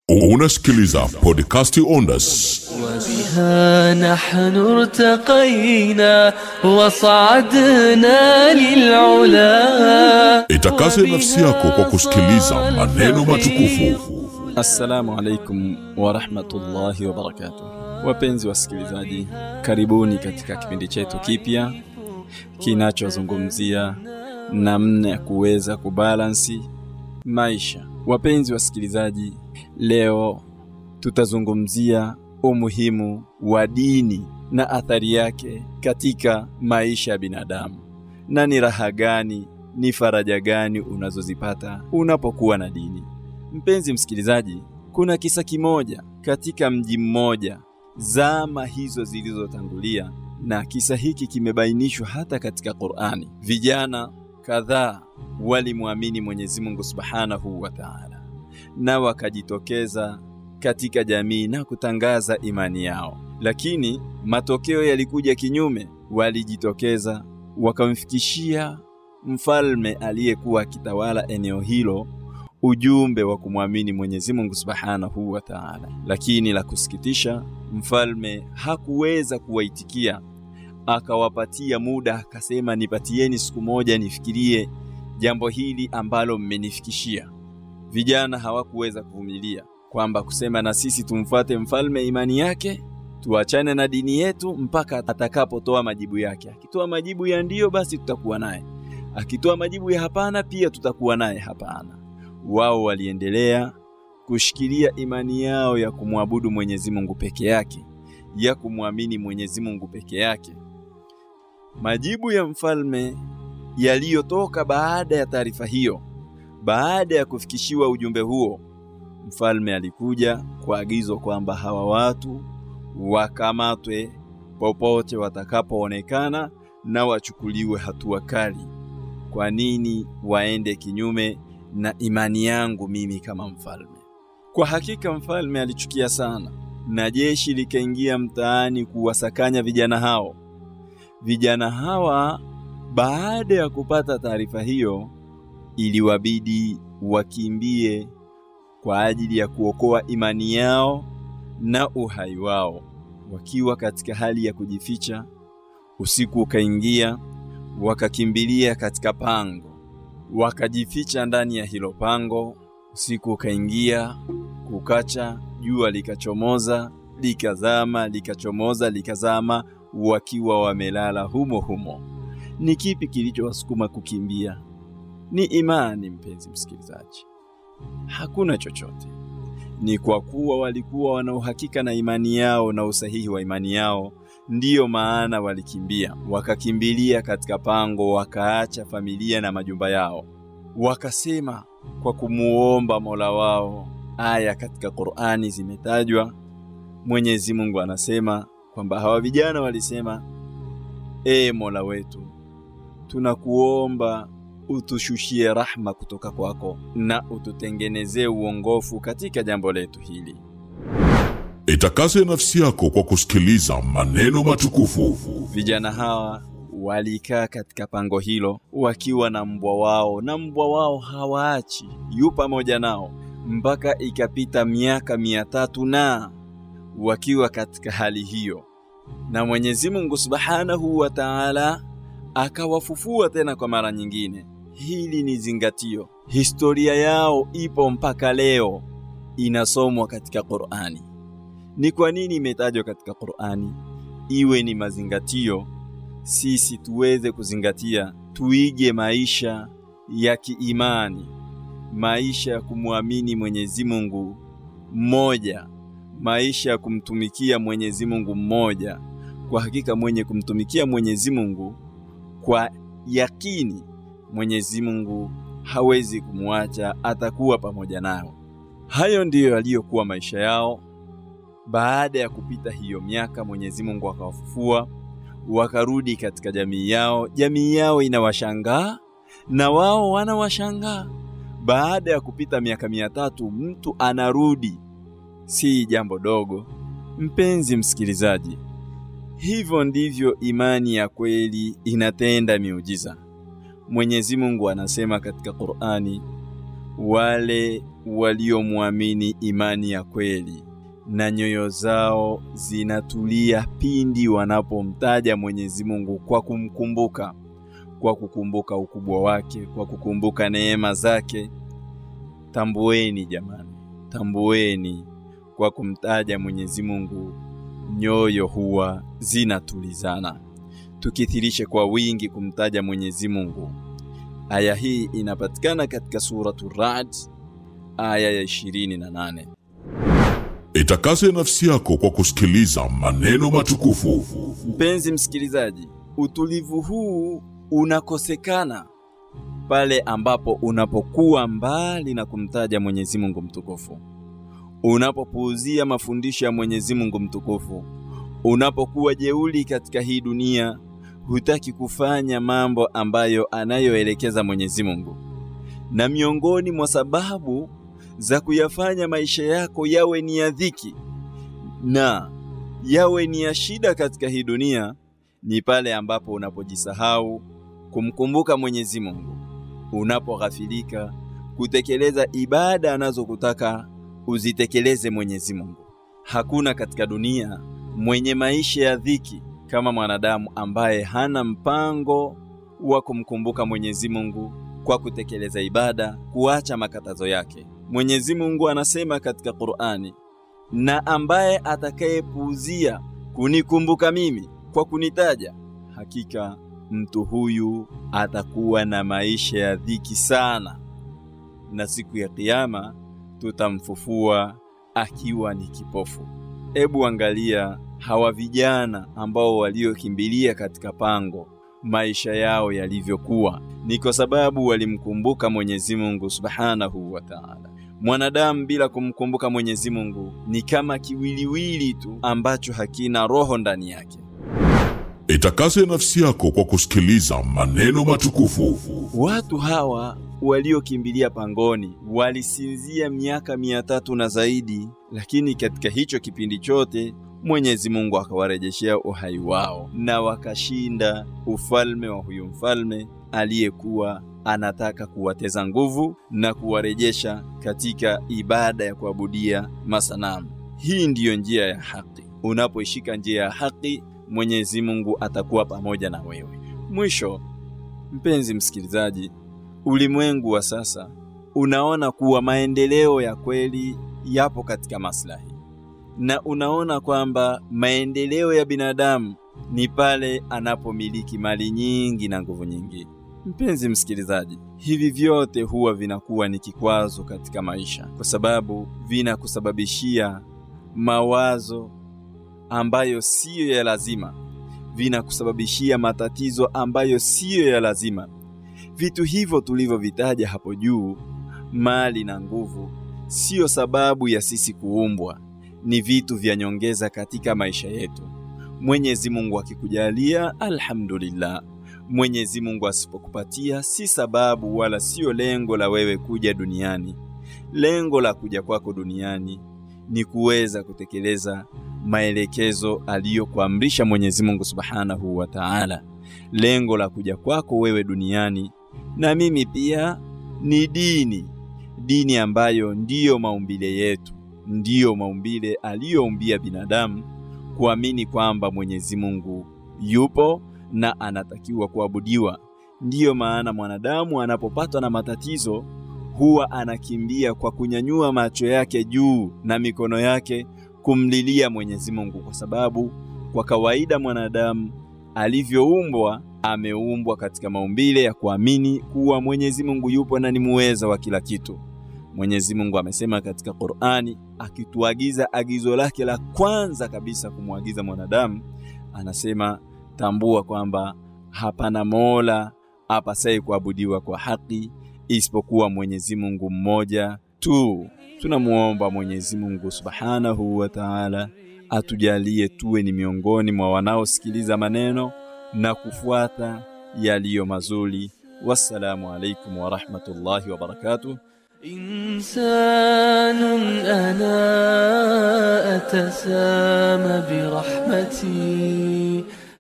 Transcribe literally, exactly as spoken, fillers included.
Unasikiliza podcast Ondas. وبها نحن ارتقينا وصعدنا للعلا. Itakase nafsi yako kwa kusikiliza maneno matukufu. Assalamu alaikum wa rahmatullahi wa barakatuh. Wapenzi wasikilizaji, karibuni katika kipindi chetu kipya kinachozungumzia namna ya kuweza kubalansi maisha. Wapenzi wasikilizaji, leo tutazungumzia umuhimu wa dini na athari yake katika maisha ya binadamu. Na ni raha gani, ni faraja gani unazozipata unapokuwa na dini. Mpenzi msikilizaji, kuna kisa kimoja katika mji mmoja zama hizo zilizotangulia, na kisa hiki kimebainishwa hata katika Qur'ani. Vijana kadhaa walimwamini Mwenyezi Mungu Subhanahu wa Ta'ala na wakajitokeza katika jamii na kutangaza imani yao, lakini matokeo yalikuja kinyume. Walijitokeza wakamfikishia mfalme aliyekuwa akitawala eneo hilo ujumbe wa kumwamini Mwenyezi Mungu Subhanahu wa Ta'ala, lakini la kusikitisha, mfalme hakuweza kuwaitikia. Akawapatia muda, akasema, nipatieni siku moja nifikirie jambo hili ambalo mmenifikishia. Vijana hawakuweza kuvumilia kwamba kusema na sisi tumfuate mfalme imani yake, tuachane na dini yetu mpaka atakapotoa majibu yake. Akitoa majibu ya ndio, basi tutakuwa naye; akitoa majibu ya hapana, pia tutakuwa naye hapana. Wao waliendelea kushikilia imani yao ya kumwabudu Mwenyezi Mungu peke yake, ya kumwamini Mwenyezi Mungu peke yake. Majibu ya mfalme yaliyotoka baada ya taarifa hiyo, baada ya kufikishiwa ujumbe huo, mfalme alikuja kwa agizo kwamba hawa watu wakamatwe popote watakapoonekana na wachukuliwe hatua kali. Kwa nini waende kinyume na imani yangu mimi kama mfalme? Kwa hakika mfalme alichukia sana, na jeshi likaingia mtaani kuwasakanya vijana hao. Vijana hawa baada ya kupata taarifa hiyo, iliwabidi wakimbie kwa ajili ya kuokoa imani yao na uhai wao. Wakiwa katika hali ya kujificha, usiku ukaingia, wakakimbilia katika pango, wakajificha ndani ya hilo pango. Usiku ukaingia, kukacha, jua likachomoza, likazama, likachomoza, likazama, wakiwa wamelala humo humo. Ni kipi kilichowasukuma kukimbia? Ni imani, mpenzi msikilizaji. Hakuna chochote. Ni kwa kuwa walikuwa wana uhakika na imani yao na usahihi wa imani yao, ndiyo maana walikimbia. Wakakimbilia katika pango, wakaacha familia na majumba yao. Wakasema kwa kumuomba Mola wao. Aya katika Qur'ani zimetajwa. Mwenyezi Mungu anasema kwamba hawa vijana walisema, e Mola wetu, tunakuomba utushushie rahma kutoka kwako na ututengenezee uongofu katika jambo letu hili. Itakase nafsi yako kwa kusikiliza maneno matukufu. Vijana hawa walikaa katika pango hilo wakiwa na mbwa wao, na mbwa wao hawaachi, yu pamoja nao mpaka ikapita miaka mia tatu na wakiwa katika hali hiyo. Na Mwenyezi Mungu Subhanahu wa Ta'ala akawafufua tena kwa mara nyingine. Hili ni zingatio. Historia yao ipo mpaka leo, inasomwa katika Qur'ani. Ni kwa nini imetajwa katika Qur'ani? Iwe ni mazingatio, sisi tuweze kuzingatia, tuige maisha ya kiimani, maisha ya kumwamini Mwenyezi Mungu mmoja, maisha ya kumtumikia Mwenyezi Mungu mmoja. Kwa hakika mwenye kumtumikia Mwenyezi Mungu kwa yakini, Mwenyezi Mungu hawezi kumwacha, atakuwa pamoja nao. Hayo ndiyo yaliyokuwa maisha yao. Baada ya kupita hiyo miaka, Mwenyezi Mungu akawafufua, wakarudi katika jamii yao. Jamii yao inawashangaa na wao wanawashangaa. Baada ya kupita miaka mia tatu, mtu anarudi, si jambo dogo. Mpenzi msikilizaji, hivyo ndivyo imani ya kweli inatenda miujiza. Mwenyezi Mungu anasema katika Qur'ani, wale waliomwamini imani ya kweli, na nyoyo zao zinatulia pindi wanapomtaja Mwenyezi Mungu kwa kumkumbuka, kwa kukumbuka ukubwa wake, kwa kukumbuka neema zake. Tambueni jamani, tambueni, kwa kumtaja Mwenyezi Mungu nyoyo huwa zinatulizana. Tukithirishe kwa wingi kumtaja Mwenyezi Mungu. Aya hii inapatikana katika suratul Ra'd aya ya ishirini na nane. Itakase nafsi yako kwa kusikiliza maneno matukufu. Mpenzi msikilizaji, utulivu huu unakosekana pale ambapo unapokuwa mbali na kumtaja Mwenyezi Mungu mtukufu, unapopuuzia mafundisho ya Mwenyezi Mungu mtukufu, unapokuwa jeuli katika hii dunia, hutaki kufanya mambo ambayo anayoelekeza Mwenyezi Mungu. Na miongoni mwa sababu za kuyafanya maisha yako yawe ni ya dhiki na yawe ni ya shida katika hii dunia, ni pale ambapo unapojisahau kumkumbuka Mwenyezi Mungu, unapoghafilika kutekeleza ibada anazokutaka uzitekeleze Mwenyezi Mungu. Hakuna katika dunia mwenye maisha ya dhiki kama mwanadamu ambaye hana mpango wa kumkumbuka Mwenyezi Mungu kwa kutekeleza ibada, kuacha makatazo yake. Mwenyezi Mungu anasema katika Qur'ani, na ambaye atakayepuuzia kunikumbuka mimi kwa kunitaja, hakika mtu huyu atakuwa na maisha ya dhiki sana, na siku ya kiyama tutamfufua akiwa ni kipofu. Ebu angalia hawa vijana ambao waliokimbilia katika pango, maisha yao yalivyokuwa, ni kwa sababu walimkumbuka Mwenyezi Mungu Subhanahu wa Ta'ala. Mwanadamu bila kumkumbuka Mwenyezi Mungu ni kama kiwiliwili tu ambacho hakina roho ndani yake. Itakase nafsi yako kwa kusikiliza maneno matukufu. Watu hawa waliokimbilia pangoni walisinzia miaka mia tatu na zaidi, lakini katika hicho kipindi chote Mwenyezi Mungu akawarejeshea uhai wao na wakashinda ufalme wa huyo mfalme aliyekuwa anataka kuwateza nguvu na kuwarejesha katika ibada ya kuabudia masanamu. Hii ndiyo njia ya haki. Unapoishika njia ya haki, Mwenyezi Mungu atakuwa pamoja na wewe. Mwisho, mpenzi msikilizaji, ulimwengu wa sasa unaona kuwa maendeleo ya kweli yapo katika maslahi, na unaona kwamba maendeleo ya binadamu ni pale anapomiliki mali nyingi na nguvu nyingi. Mpenzi msikilizaji, hivi vyote huwa vinakuwa ni kikwazo katika maisha, kwa sababu vinakusababishia mawazo ambayo siyo ya lazima, vinakusababishia matatizo ambayo siyo ya lazima. Vitu hivyo tulivyovitaja hapo juu, mali na nguvu, sio sababu ya sisi kuumbwa, ni vitu vya nyongeza katika maisha yetu. Mwenyezi Mungu akikujalia, alhamdulillah. Mwenyezi Mungu asipokupatia, si sababu wala sio lengo la wewe kuja duniani. Lengo la kuja kwako duniani ni kuweza kutekeleza maelekezo aliyokuamrisha Mwenyezi Mungu Subhanahu wa Ta'ala. Lengo la kuja kwako wewe duniani na mimi pia ni dini, dini ambayo ndiyo maumbile yetu, ndiyo maumbile aliyoumbia binadamu, kuamini kwamba Mwenyezi Mungu yupo na anatakiwa kuabudiwa. Ndiyo maana mwanadamu anapopatwa na matatizo huwa anakimbia kwa kunyanyua macho yake juu na mikono yake kumlilia Mwenyezi Mungu, kwa sababu kwa kawaida mwanadamu alivyoumbwa, ameumbwa katika maumbile ya kuamini kuwa Mwenyezi Mungu yupo na ni muweza wa kila kitu. Mwenyezi Mungu amesema katika Qur'ani, akituagiza agizo lake la kwanza kabisa kumwagiza mwanadamu, anasema tambua kwamba hapana Mola apasaye kuabudiwa kwa haki isipokuwa Mwenyezi Mungu mmoja tu. Tunamuomba Mwenyezi Mungu Subhanahu wa Ta'ala atujalie tuwe ni miongoni mwa wanaosikiliza maneno na kufuata yaliyo mazuri. Wassalamu alaikum wa rahmatullahi wa barakatuh. إنسان أنا أتسامى برحمتي